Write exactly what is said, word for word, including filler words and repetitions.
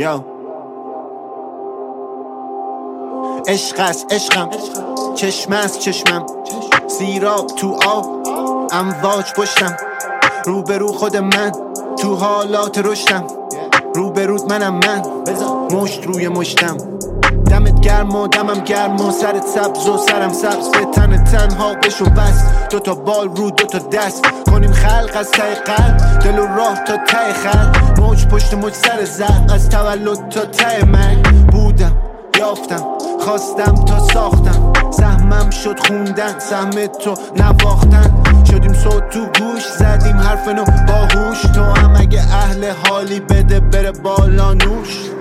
یا عشق است عشقم، چشم است چشمم، سیراب تو آب امواج پشتم، روبرو خود من تو حالات رشدم، روبرود منم من مشت روی مشتم، دمت گرم و دمم گرم و سرت سبز و سرم سبز، به تن تنها بشو بس، دوتا بال رو دوتا دست کنیم خلق از ته قلب، دل و راه تا ته خلق، موج پشت موج سر زرق، از تولد تا ته مرگ بودم یافتم خواستم تا ساختم، سهمم شد خوندن سهم تو نواختن، شدیم صوت تو گوش زدیم حرف نو باهوش، تو هم اگه اهل حالی بده بره بالا نوش.